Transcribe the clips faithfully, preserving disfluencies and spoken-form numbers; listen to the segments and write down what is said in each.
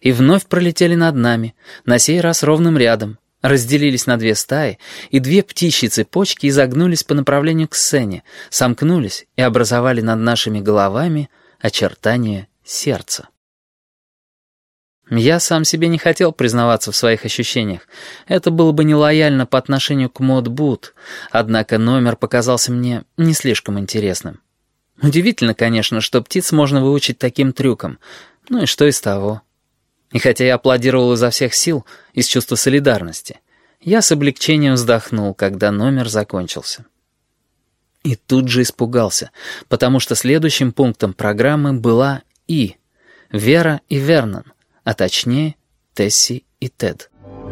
и вновь пролетели над нами, на сей раз ровным рядом, разделились на две стаи, и две птичьи цепочки изогнулись по направлению к сцене, сомкнулись и образовали над нашими головами очертания сердца. Я сам себе не хотел признаваться в своих ощущениях. Это было бы нелояльно по отношению к Мауд Бут, однако номер показался мне не слишком интересным. Удивительно, конечно, что птиц можно выучить таким трюкам. Ну и что из того? И хотя я аплодировал изо всех сил, из чувства солидарности, я с облегчением вздохнул, когда номер закончился. И тут же испугался, потому что следующим пунктом программы была И. Вера и Вернон, а точнее Тесси и Тед.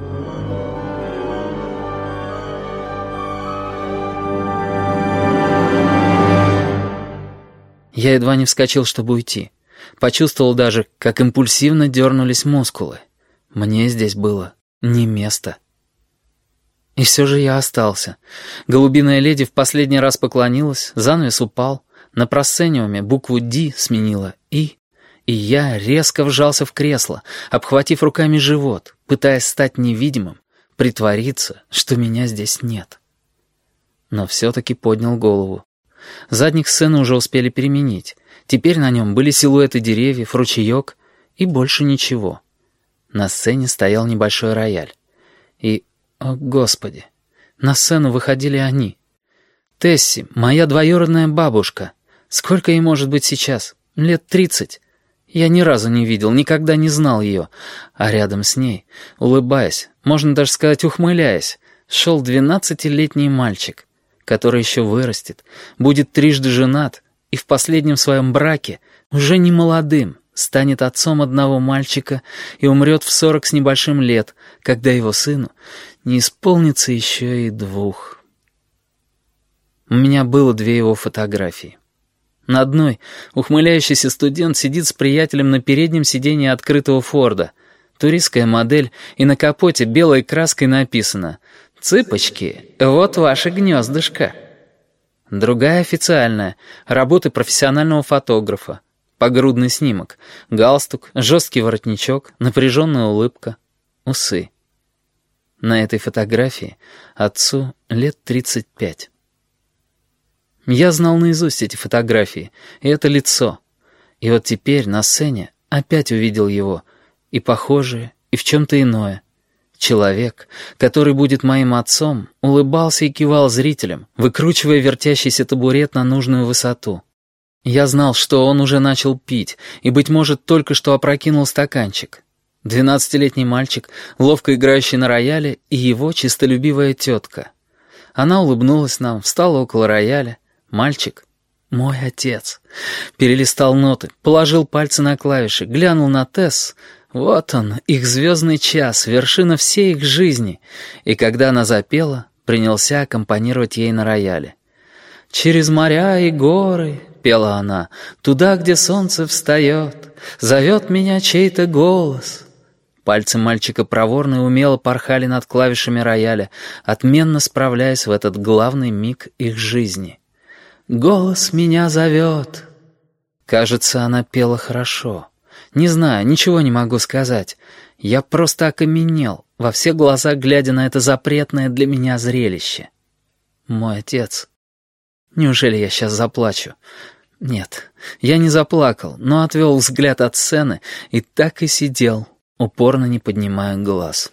Я едва не вскочил, чтобы уйти. Почувствовал даже, как импульсивно дернулись мускулы. Мне здесь было не место. И все же я остался. Голубиная леди в последний раз поклонилась, занавес упал, на просцениуме букву «Д» сменила «И», и я резко вжался в кресло, обхватив руками живот, пытаясь стать невидимым, притвориться, что меня здесь нет. Но все-таки поднял голову. Задник сцены уже успели переменить. Теперь на нем были силуэты деревьев, ручеек и больше ничего. На сцене стоял небольшой рояль. И, о господи, на сцену выходили они. Тесси, моя двоюродная бабушка. Сколько ей может быть сейчас? Лет тридцать. Я ни разу не видел, никогда не знал ее. А рядом с ней, улыбаясь, можно даже сказать ухмыляясь, шел двенадцатилетний мальчик, который еще вырастет, будет трижды женат и в последнем своем браке, уже не молодым, станет отцом одного мальчика и умрет в сорок с небольшим лет, когда его сыну не исполнится еще и двух. У меня было две его фотографии. На одной ухмыляющийся студент сидит с приятелем на переднем сидении открытого Форда. Туристская модель, и на капоте белой краской написано «Цыпочки, вот ваше гнездышко». Другая официальная, работы профессионального фотографа. Погрудный снимок, галстук, жесткий воротничок, напряженная улыбка, усы. На этой фотографии отцу лет тридцать пять. Я знал наизусть эти фотографии, и это лицо. И вот теперь на сцене опять увидел его, и похожее, и в чем-то иное. Человек, который будет моим отцом, улыбался и кивал зрителям, выкручивая вертящийся табурет на нужную высоту. Я знал, что он уже начал пить, и, быть может, только что опрокинул стаканчик. Двенадцатилетний мальчик, ловко играющий на рояле, и его чистолюбивая тетка. Она улыбнулась нам, встала около рояля. Мальчик, мой отец, перелистал ноты, положил пальцы на клавиши, глянул на Тесс. Вот он, их звездный час, вершина всей их жизни. И когда она запела, принялся аккомпанировать ей на рояле. «Через моря и горы», — пела она, — «туда, где солнце встает, зовет меня чей-то голос». Пальцы мальчика проворно и умело порхали над клавишами рояля, отменно справляясь в этот главный миг их жизни. «Голос меня зовет». Кажется, она пела хорошо. Не знаю, ничего не могу сказать. Я просто окаменел, во все глаза глядя на это запретное для меня зрелище. Мой отец. Неужели я сейчас заплачу? Нет, я не заплакал, но отвел взгляд от сцены и так и сидел, упорно не поднимая глаз.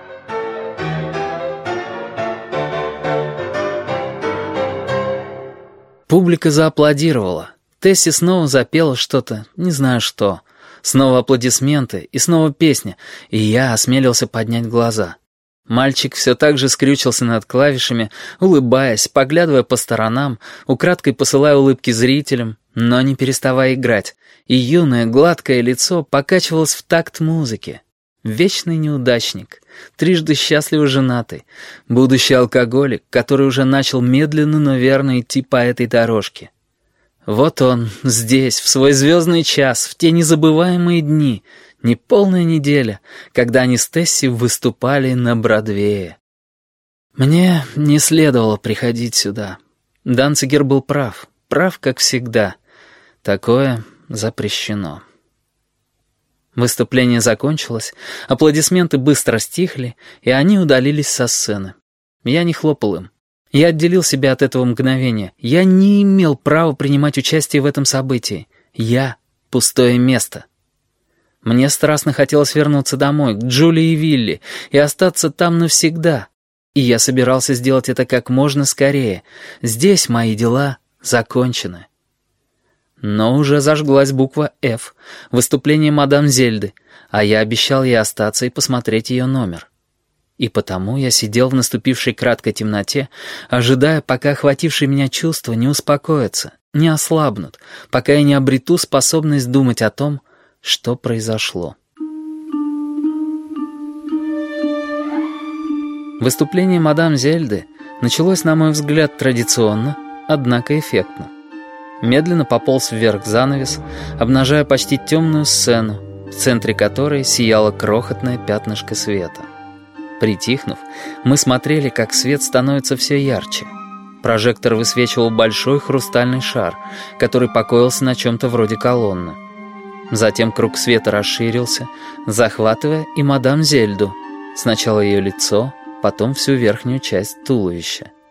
Публика зааплодировала. Тесси снова запела что-то, не знаю что. Снова аплодисменты и снова песня, и я осмелился поднять глаза. Мальчик все так же скрючился над клавишами, улыбаясь, поглядывая по сторонам, украдкой посылая улыбки зрителям, но не переставая играть, и юное гладкое лицо покачивалось в такт музыки. Вечный неудачник, трижды счастливо женатый, будущий алкоголик, который уже начал медленно, но верно идти по этой дорожке. Вот он, здесь, в свой звездный час, в те незабываемые дни, неполная неделя, когда они с Тесси выступали на Бродвее. Мне не следовало приходить сюда. Данцигер был прав, прав как всегда. Такое запрещено. Выступление закончилось, аплодисменты быстро стихли, и они удалились со сцены. Я не хлопал им. Я отделил себя от этого мгновения. Я не имел права принимать участие в этом событии. Я — пустое место. Мне страстно хотелось вернуться домой, к Джули и Вилли, и остаться там навсегда. И я собирался сделать это как можно скорее. Здесь мои дела закончены. Но уже зажглась буква «Ф», выступление мадам Зельды, а я обещал ей остаться и посмотреть ее номер. И потому я сидел в наступившей краткой темноте, ожидая, пока охватившие меня чувства не успокоятся, не ослабнут, пока я не обрету способность думать о том, что произошло. Выступление мадам Зельды началось, на мой взгляд, традиционно, однако эффектно. Медленно пополз вверх занавес, обнажая почти темную сцену, в центре которой сияло крохотное пятнышко света. Притихнув, мы смотрели, как свет становится все ярче. Прожектор высвечивал большой хрустальный шар, который покоился на чем-то вроде колонны. Затем круг света расширился, захватывая и мадам Зельду. Сначала ее лицо, потом всю верхнюю часть туловища.